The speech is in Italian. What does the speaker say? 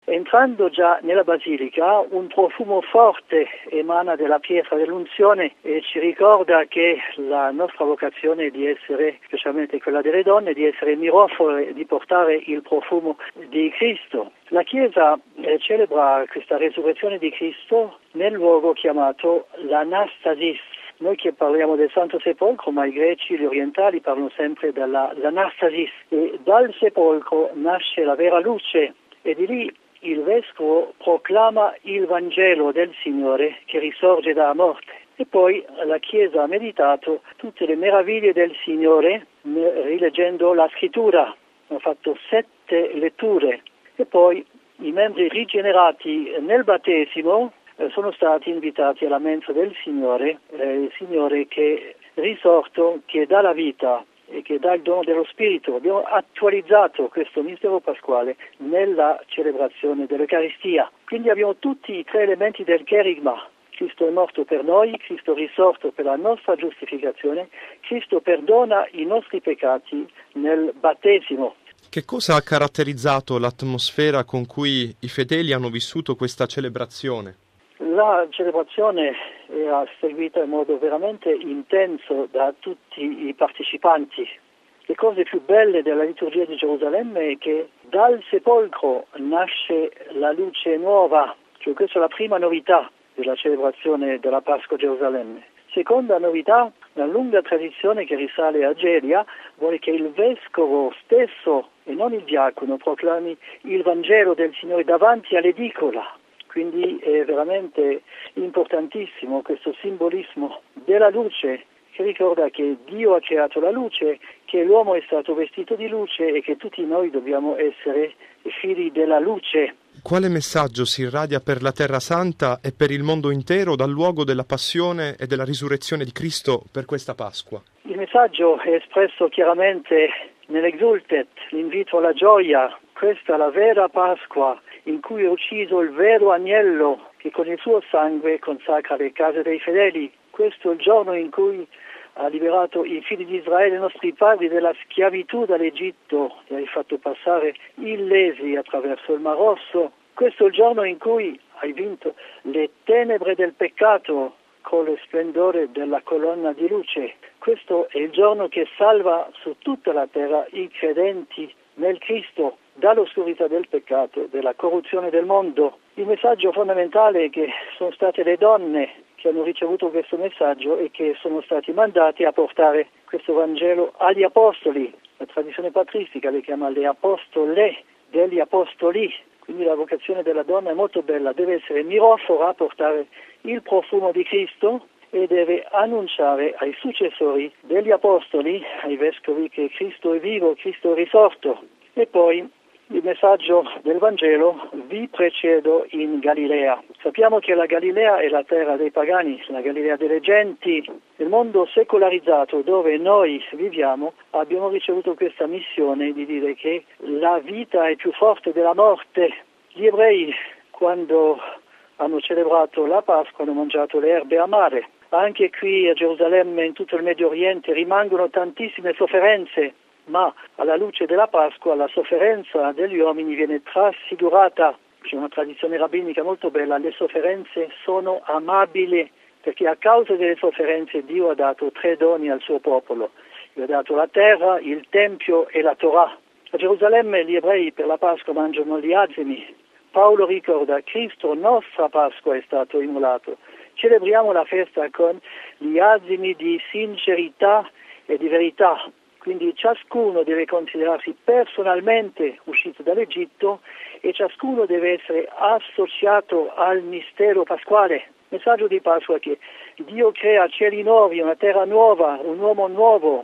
Entrando già nella basilica, un profumo forte emana dalla pietra dell'unzione e ci ricorda che la nostra vocazione è di essere, specialmente quella delle donne, di essere mirofore, di portare il profumo di Cristo. La Chiesa celebra questa resurrezione di Cristo nel luogo chiamato l'Anastasis. Noi che parliamo del Santo Sepolcro, ma i greci, gli orientali parlano sempre dell'Anastasis, e dal sepolcro nasce la vera luce e di lì il vescovo proclama il Vangelo del Signore che risorge dalla morte. E poi la Chiesa ha meditato tutte le meraviglie del Signore rileggendo la Scrittura. Ha fatto 7 letture e poi i membri rigenerati nel battesimo sono stati invitati alla mensa del Signore, il Signore che è risorto, che dà la vita e che dà il dono dello Spirito. Abbiamo attualizzato questo mistero pasquale nella celebrazione dell'Eucaristia. Quindi abbiamo tutti i 3 elementi del cherigma. Cristo è morto per noi, Cristo è risorto per la nostra giustificazione, Cristo perdona i nostri peccati nel battesimo. Che cosa ha caratterizzato l'atmosfera con cui i fedeli hanno vissuto questa celebrazione? La celebrazione era seguita in modo veramente intenso da tutti i partecipanti. Le cose più belle della liturgia di Gerusalemme è che dal sepolcro nasce la luce nuova, cioè questa è la prima novità della celebrazione della Pasqua a Gerusalemme. Seconda novità, una lunga tradizione che risale a Gelia, vuole che il vescovo stesso e non il diacono proclami il Vangelo del Signore davanti all'edicola. Quindi è veramente importantissimo questo simbolismo della luce che ricorda che Dio ha creato la luce, che l'uomo è stato vestito di luce e che tutti noi dobbiamo essere figli della luce. Quale messaggio si irradia per la Terra Santa e per il mondo intero dal luogo della passione e della risurrezione di Cristo per questa Pasqua? Il messaggio è espresso chiaramente nell'Exultet, l'invito alla gioia. Questa è la vera Pasqua in cui è ucciso il vero agnello che con il suo sangue consacra le case dei fedeli. Questo è il giorno in cui ha liberato i figli di Israele, i nostri padri, dalla schiavitù dall'Egitto, li ha fatto passare illesi attraverso il Mar Rosso. Questo è il giorno in cui hai vinto le tenebre del peccato con lo splendore della colonna di luce. Questo è il giorno che salva su tutta la terra i credenti nel Cristo dall'oscurità del peccato, della corruzione del mondo. Il messaggio fondamentale è che sono state le donne che hanno ricevuto questo messaggio e che sono stati mandati a portare questo Vangelo agli apostoli. La tradizione patristica le chiama le apostole degli apostoli. Quindi la vocazione della donna è molto bella, deve essere mirofora a portare il profumo di Cristo e deve annunciare ai successori degli apostoli, ai vescovi, che Cristo è vivo, Cristo è risorto. E poi il messaggio del Vangelo: vi precedo in Galilea. Sappiamo che la Galilea è la terra dei pagani, la Galilea delle genti. Nel mondo secolarizzato dove noi viviamo abbiamo ricevuto questa missione di dire che la vita è più forte della morte. Gli ebrei, quando hanno celebrato la Pasqua, hanno mangiato le erbe amare. Anche qui a Gerusalemme, in tutto il Medio Oriente, rimangono tantissime sofferenze. Ma alla luce della Pasqua la sofferenza degli uomini viene trasfigurata. C'è una tradizione rabbinica molto bella: le sofferenze sono amabili, perché a causa delle sofferenze Dio ha dato 3 doni al suo popolo. Gli ha dato la terra, il Tempio e la Torah. A Gerusalemme gli ebrei per la Pasqua mangiano gli azimi. Paolo ricorda: Cristo, nostra Pasqua, è stato immolato. Celebriamo la festa con gli azimi di sincerità e di verità. Quindi ciascuno deve considerarsi personalmente uscito dall'Egitto e ciascuno deve essere associato al mistero pasquale. Il messaggio di Pasqua è che Dio crea cieli nuovi, una terra nuova, un uomo nuovo.